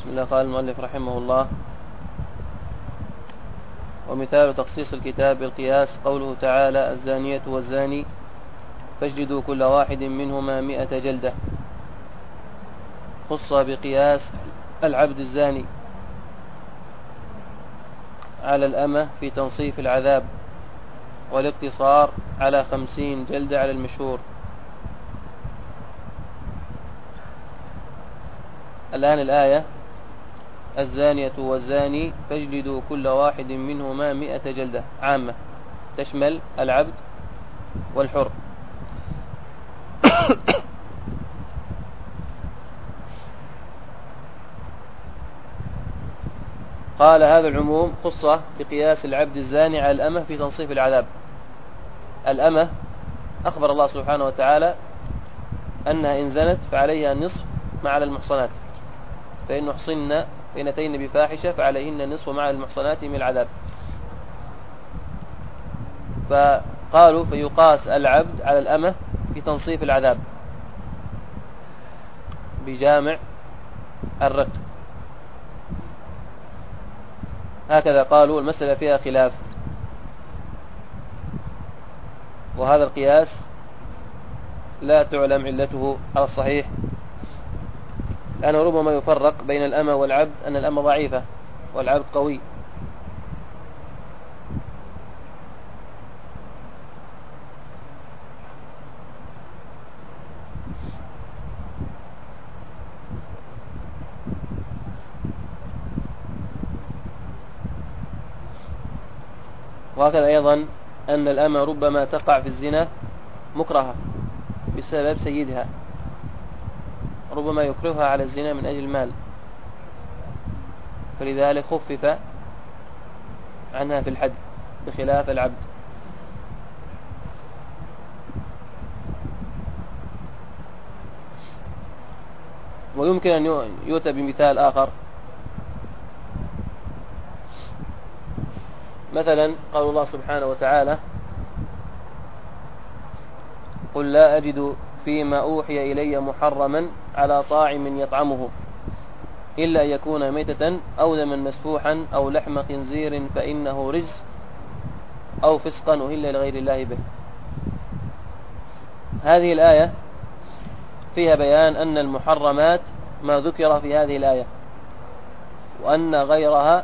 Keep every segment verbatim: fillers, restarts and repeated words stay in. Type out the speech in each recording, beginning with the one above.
بسم الله. قال المؤلف رحمه الله: ومثال تخصيص الكتاب بالقياس قوله تعالى: الزانية والزاني فاجلدوا كل واحد منهما مئة جلدة. خص بقياس العبد الزاني على الأمة في تنصيف العذاب، والاقتصار على خمسين جلدة على المشهور. الآن الآية: الزانية والزاني فاجلدوا كل واحد منهما مئة جلدة، عامة تشمل العبد والحر. قال: هذا العموم خص بقياس العبد الزاني على الأمة في تنصيف العذاب. الأمة أخبر الله سبحانه وتعالى أنها إن زنت فعليها النصف ما على المحصنات، فإن أحصن فإن أتين بفاحشة فعليهن النصف مع المحصنات من العذاب. فقالوا فيقاس العبد على الأمة في تنصيف العذاب بجامع الرق. هكذا قالوا. المسألة فيها خلاف، وهذا القياس لا تعلم علته على الصحيح، لأنه ربما يفرق بين الأمة والعبد أن الأمة ضعيفة والعبد قوي. وهكذا أيضا أن الأمة ربما تقع في الزنا مكرهة بسبب سيدها، ربما يكرهها على الزنا من أجل المال، فلذلك خفف عنها في الحد بخلاف العبد. ويمكن أن يؤتى بمثال آخر. مثلا قال الله سبحانه وتعالى: قل لا أجد فيما أوحي إلي محرما على طاعم يطعمه إلا أن يكون ميتة أو دما مسفوحا أو لحم خنزير فإنه رجس أو فسقا أهل لغير الله به. هذه الآية فيها بيان أن المحرمات ما ذكر في هذه الآية، وأن غيرها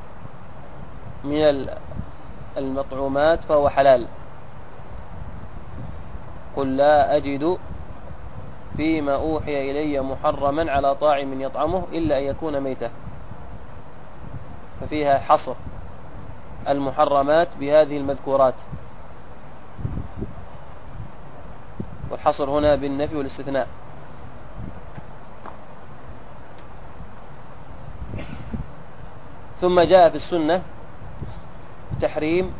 من المطعومات فهو حلال. قل لا أجد فيما أوحي إلي محرما على طاعم يطعمه إلا أن يكون ميتا، ففيها حصر المحرمات بهذه المذكورات، والحصر هنا بالنفي والاستثناء. ثم جاء في السنة تحريم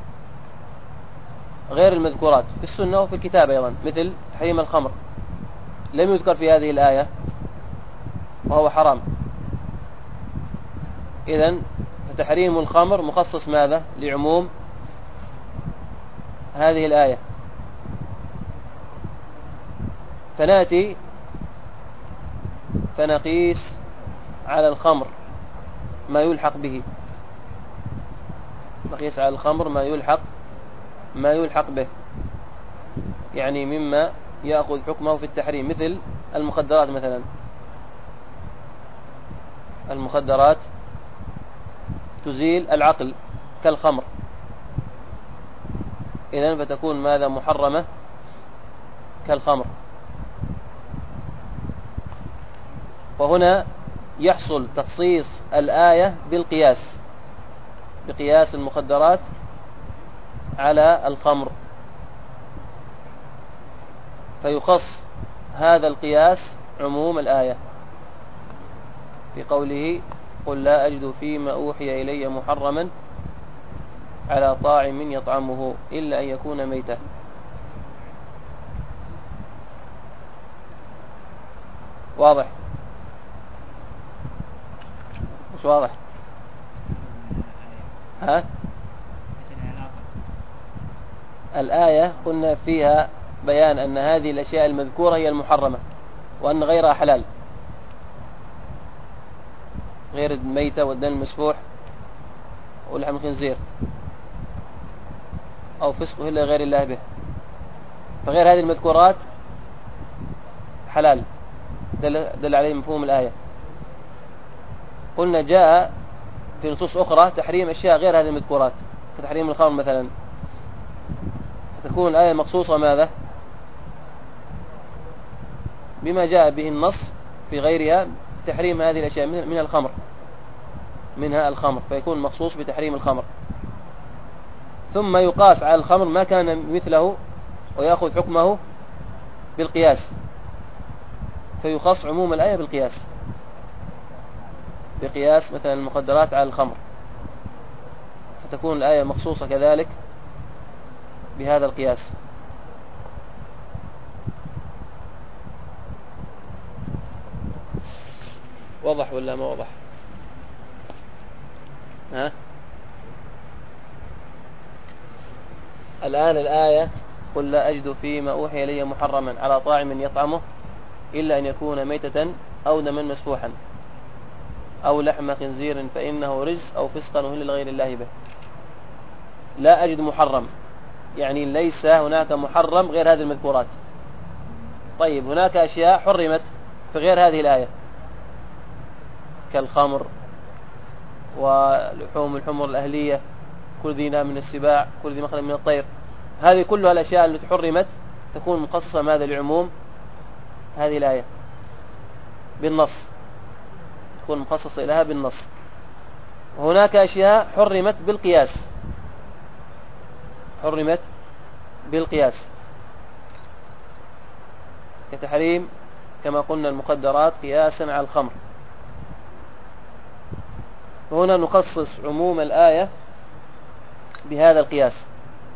غير المذكورات في السنة وفي الكتاب أيضا، مثل تحريم الخمر لم يذكر في هذه الآية وهو حرام. إذن فتحريم الخمر مخصص ماذا؟ لعموم هذه الآية. فنأتي فنقيس على الخمر ما يلحق به، نقيس على الخمر ما يلحق ما يلحق به، يعني مما يأخذ حكمه في التحريم، مثل المخدرات مثلا. المخدرات تزيل العقل كالخمر، إذن فتكون ماذا؟ محرمة كالخمر. وهنا يحصل تخصيص الآية بالقياس، بقياس المخدرات على الخمر، فيخص هذا القياس عموم الآية في قوله: قل لا أجد فيما أوحي إلي محرما على طاعم يطعمه إلا أن يكون ميتا. واضح؟ مش واضح؟ ها؟ الآية قلنا فيها بيان أن هذه الأشياء المذكورة هي المحرمة، وأن غيرها حلال. غير الميتة والدم المسفوح ولحم الخنزير أو فسقه إلا غير الله به، فغير هذه المذكورات حلال، دل, دل عليه مفهوم الآية. قلنا جاء في نصوص أخرى تحريم أشياء غير هذه المذكورات كتحريم الخمر مثلا، فتكون الآية مخصوصة ماذا؟ بما جاء به النص في غيرها تحريم هذه الأشياء من الخمر، منها الخمر، فيكون مخصوص بتحريم الخمر. ثم يقاس على الخمر ما كان مثله ويأخذ حكمه بالقياس، فيخص عموم الآية بالقياس، بقياس مثلا المخدرات على الخمر، فتكون الآية مخصوصة كذلك بهذا القياس. وضح ولا ما وضح؟ ها؟ الآن الآية قل لا أجد فيما أوحي إلي محرما على طاعم يطعمه إلا أن يكون ميتة أو دما مسفوحا أو لحم خنزير فإنه رجس أو فسقا أهل لغير الله به. لا أجد محرم، يعني ليس هناك محرم غير هذه المذكورات. طيب هناك أشياء حرمت في غير هذه الآية كالخمر ولحوم الحمر الأهلية، كل ذي نام من السباع، كل ذي مخلب من الطير، هذه كلها الأشياء التي حرمت تكون مخصصة ماذا لعموم هذه الآية بالنص، تكون مخصصة لها بالنص. وهناك أشياء حرمت بالقياس، حرمت بالقياس كتحريم كما قلنا المخدرات قياسا على الخمر. وهنا نخصص عموم الآية بهذا القياس.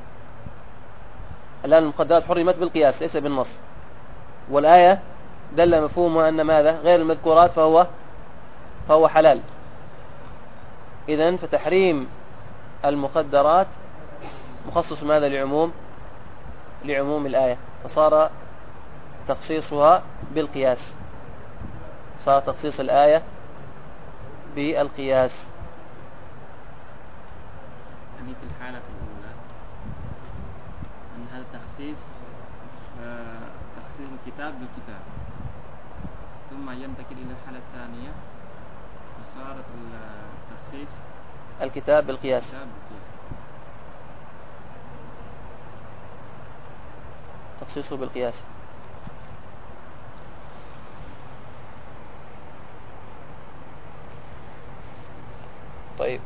الآن المخدرات حرمت بالقياس ليس بالنص، والآية دل مفهومها أن ماذا؟ غير المذكورات فهو فهو حلال. إذن فتحريم المخدرات مخصص ماذا؟ لعموم لعموم الآية، فصار تخصيصها بالقياس، صار تخصيص الآية بالقياس. يعني في الحالة الأولى أن هذا التخصيص تخصيص الكتاب بالكتاب، ثم ينتقل إلى الحالة الثانية وصارت التخصيص الكتاب بالقياس. الكتاب بالقياس. تخصيصه بالقياس. طيب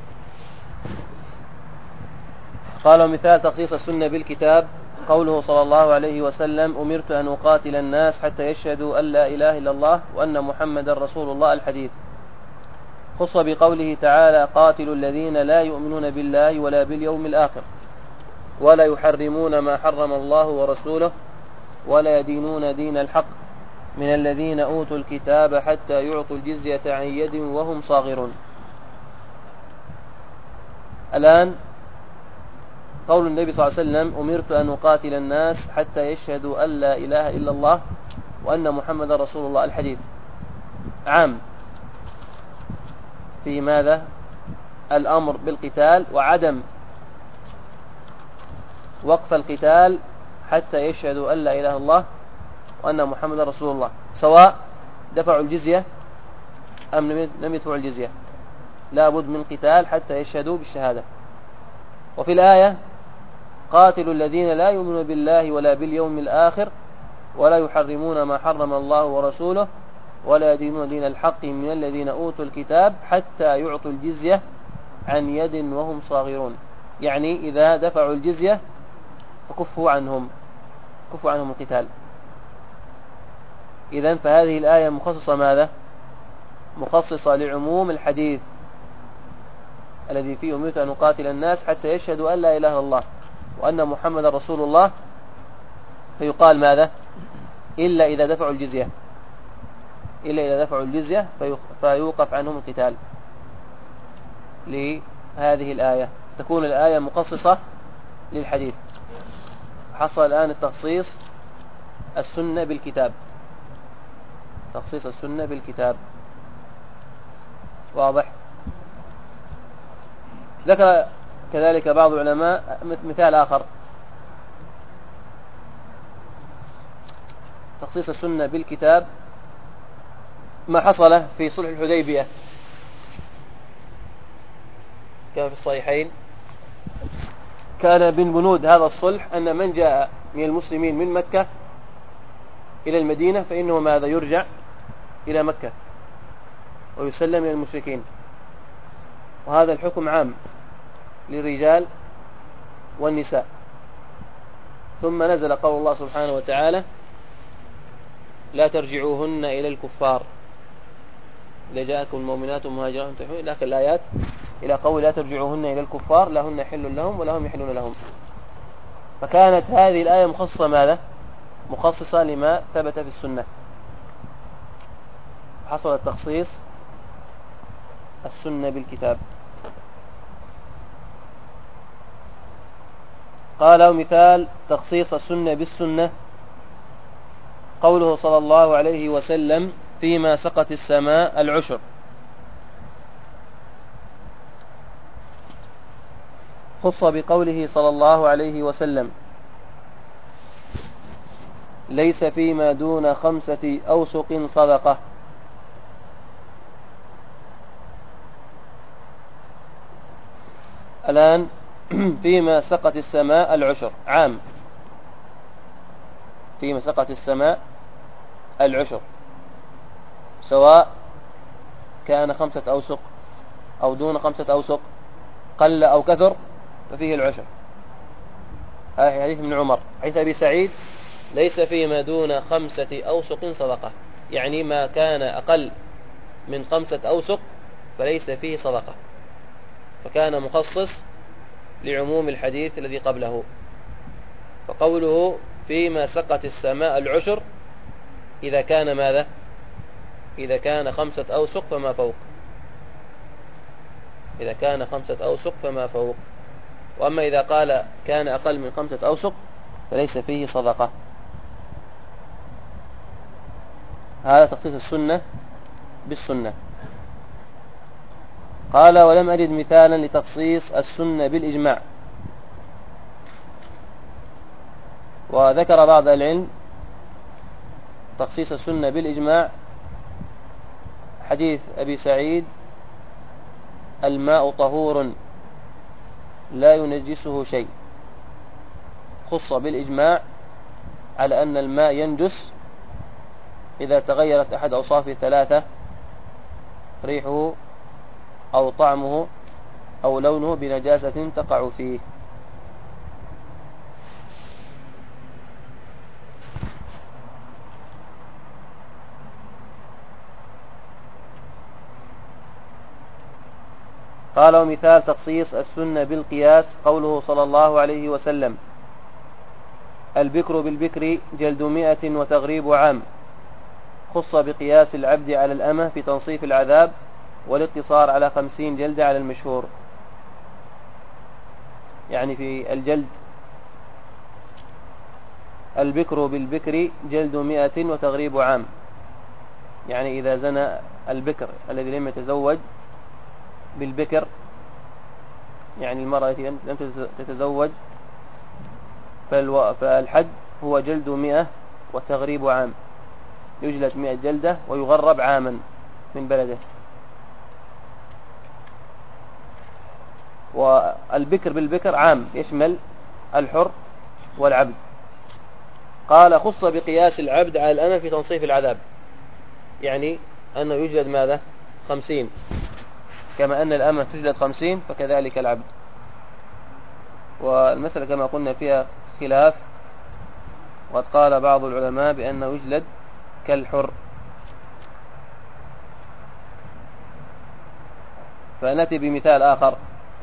قال مثال تخصيص السنة بالكتاب قوله صلى الله عليه وسلم أمرت أن أقاتل الناس حتى يشهدوا أن لا إله إلا الله وأن محمد رسول الله الحديث. خص بقوله تعالى قاتلوا الذين لا يؤمنون بالله ولا باليوم الآخر ولا يحرمون ما حرم الله ورسوله ولا يدينون دين الحق من الذين أوتوا الكتاب حتى يعطوا الجزية عن يد وهم صاغرون. الآن قول النبي صلى الله عليه وسلم أمرت أن أقاتل الناس حتى يشهدوا أن لا إله إلا الله وأن محمد رسول الله الحديث عام في ماذا؟ الأمر بالقتال وعدم وقف القتال حتى يشهدوا أن لا إله إلا الله وأن محمد رسول الله، سواء دفعوا الجزية أم لم يدفعوا الجزية، لا بد من قتال حتى يشهدوا بالشهادة. وفي الآية قاتلوا الذين لا يؤمنون بالله ولا باليوم الآخر ولا يحرمون ما حرم الله ورسوله ولا يدينون دين الحق من الذين أوتوا الكتاب حتى يعطوا الجزية عن يد وهم صاغرون، يعني إذا دفعوا الجزية فكفوا عنهم كفوا عنهم القتال. إذن فهذه الآية مخصصة ماذا؟ مخصصة لعموم الحديث الذي فيه أمرت أن أقاتل الناس حتى يشهدوا أن لا إله إلا الله وأن محمد رسول الله، فيقال ماذا؟ إلا إذا دفعوا الجزية، إلا إذا دفعوا الجزية فيوقف عنهم القتال لهذه الآية، تكون الآية مخصصة للحديث. حصل الآن التخصيص السنة بالكتاب، تخصيص السنة بالكتاب. واضح. ذكر كذلك بعض العلماء مثال آخر تخصيص السنة بالكتاب، ما حصل في صلح الحديبية كما في الصحيحين. كان من بنود هذا الصلح أن من جاء من المسلمين من مكة إلى المدينة فإنه ماذا يرجع إلى مكة ويسلم إلى المشركين، وهذا الحكم عام للرجال والنساء. ثم نزل قول الله سبحانه وتعالى لا ترجعوهن إلى الكفار إذا جاءكم المؤمنات مهاجرات تحوين إلى آخر الآيات، إلى قول لا ترجعوهن إلى الكفار لا هن حل لهم ولا هم يحلون لهم. فكانت هذه الآية مخصصة ماذا؟ مخصصة لما ثبت في السنة. حصل التخصيص السنة بالكتاب. قال مثال تخصيص السنة بالسنة قوله صلى الله عليه وسلم فيما سقت السماء العشر. خص بقوله صلى الله عليه وسلم ليس فيما دون خمسة أوسق صدقة. الآن فيما سقت السماء العشر عام، فيما سقت السماء العشر سواء كان خمسة أوسق أو دون خمسة أوسق، قل أو كثر ففيه العشر. هذا حديث ابن عمر. حديث أبي سعيد ليس فيما دون خمسة أوسق صدقة، يعني ما كان أقل من خمسة أوسق فليس فيه صدقة، فكان مخصص لعموم الحديث الذي قبله. فقوله فيما سقت السماء العشر إذا كان ماذا؟ إذا كان خمسة أوسق فما فوق، إذا كان خمسة أوسق فما فوق. وأما إذا قال كان أقل من خمسة أوسق فليس فيه صدقة. هذا تخصيص السنة بالسنة. قال ولم أجد مثالا لتخصيص السنة بالإجماع. وذكر بعض العلم تخصيص السنة بالإجماع حديث أبي سعيد الماء طهور لا ينجسه شيء. خص بالإجماع على أن الماء ينجس إذا تغيرت أحد أوصافه ثلاثة: ريحه أو طعمه أو لونه بنجاسة تقع فيه. قال ومثال تخصيص السنة بالقياس قوله صلى الله عليه وسلم البكر بالبكر جلد مئة وتغريب عام. خص بقياس العبد على الأمة في تنصيف العذاب والاقتصار على خمسين جلدة على المشهور. يعني في الجلد البكر بالبكر جلد مئة وتغريب عام، يعني إذا زنى البكر الذي لم يتزوج بالبكر، يعني المرأة التي لم تتزوج، فالحد هو جلد مئة وتغريب عام، يجلد مئة جلدة ويغرب عاما من بلده. والبكر بالبكر عام يشمل الحر والعبد. قال خص بقياس العبد على الأمة في تنصيف العذاب، يعني أنه يجلد ماذا؟ خمسين، كما أن الأمة تجلد خمسين فكذلك العبد. والمسألة كما قلنا فيها خلاف، وقد قال بعض العلماء بأنه يجلد كالحر. فنأتي بمثال آخر.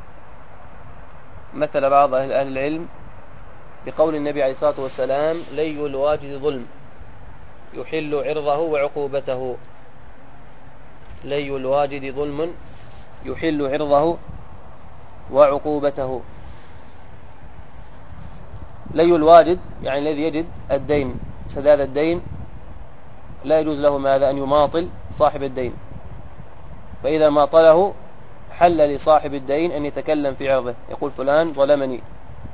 مثل بعض أهل العلم بقول النبي عليه الصلاة والسلام لي الواجد ظلم يحل عرضه وعقوبته. لي الواجد ظلم يحل عرضه وعقوبته. لي الواجد يعني الذي يجد الدين، سداد الدين، لا يجوز له ماذا؟ أن يماطل صاحب الدين. فإذا ما طله حل لصاحب الدين أن يتكلم في عرضه، يقول فلان ظلمني،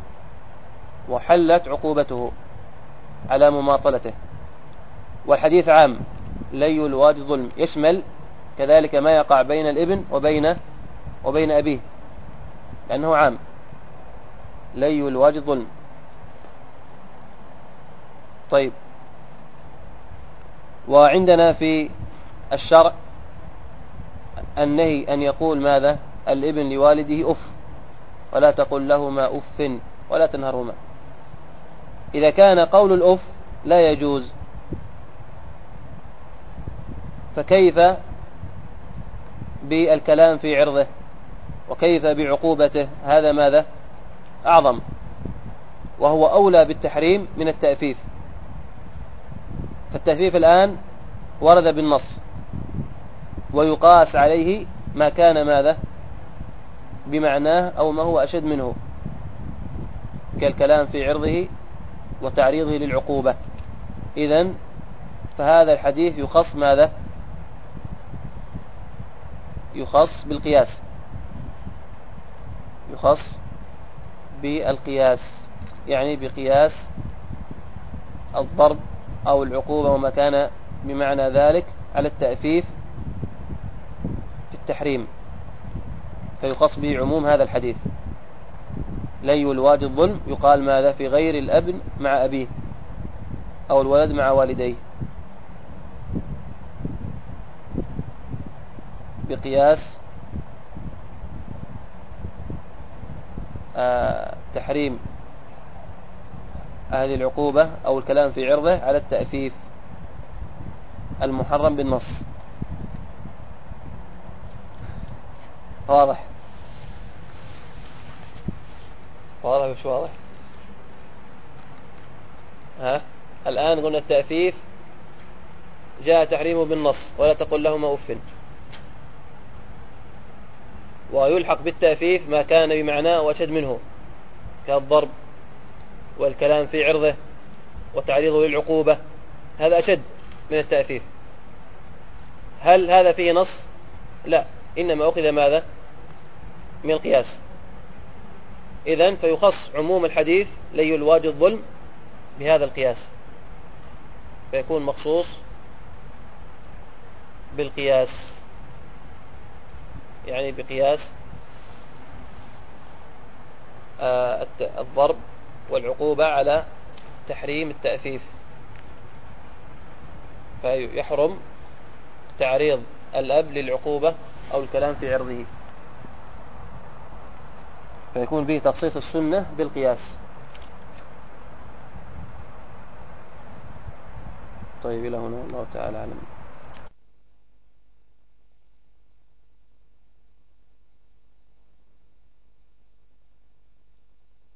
وحلت عقوبته على مماطلته. والحديث عام، لي الوالد ظلم، يشمل كذلك ما يقع بين الابن وبين وبين أبيه، لأنه عام، لي الوالد ظلم. طيب، وعندنا في الشرع النهي أن يقول ماذا الابن لوالده أف، ولا تقل لهما أف ولا تنهرهما. إذا كان قول الأف لا يجوز، فكيف بالكلام في عرضه، وكيف بعقوبته؟ هذا ماذا أعظم، وهو أولى بالتحريم من التأفيف. فالتأفيف الآن ورد بالنص، ويقاس عليه ما كان ماذا بمعناه أو ما هو أشد منه، كالكلام في عرضه وتعريضه للعقوبة. إذن فهذا الحديث يخص ماذا؟ يخص بالقياس، يخص بالقياس، يعني بقياس الضرب أو العقوبة وما كان بمعنى ذلك على التأفيف في التحريم، فيخص به عموم هذا الحديث. لي الوالد ظلم يقال ماذا في غير الأب مع أبيه، أو الولد مع والديه، بقياس آه تحريم هذه العقوبة أو الكلام في عرضه على التأفيف المحرم بالنص. واضح؟ واضح مش واضح؟ ها؟ الآن قلنا التأفيف جاء تحريمه بالنص، ولا تقل لهما أف، ويلحق بالتأفيف ما كان بمعناه وأشد منه، كالضرب والكلام في عرضه وتعريضه للعقوبة، هذا أشد من التأفيف. هل هذا فيه نص؟ لا، إنما أخذ ماذا؟ من القياس. إذن فيخص عموم الحديث لي الواجد ظلم بهذا القياس، فيكون مخصوص بالقياس، يعني بقياس الضرب والعقوبة على تحريم التأفيف، فيحرم تعريض الأب للعقوبة أو الكلام في عرضه، فيكون به تخصيص السنة بالقياس. طيب، إلى هنا، الله تعالى أعلم.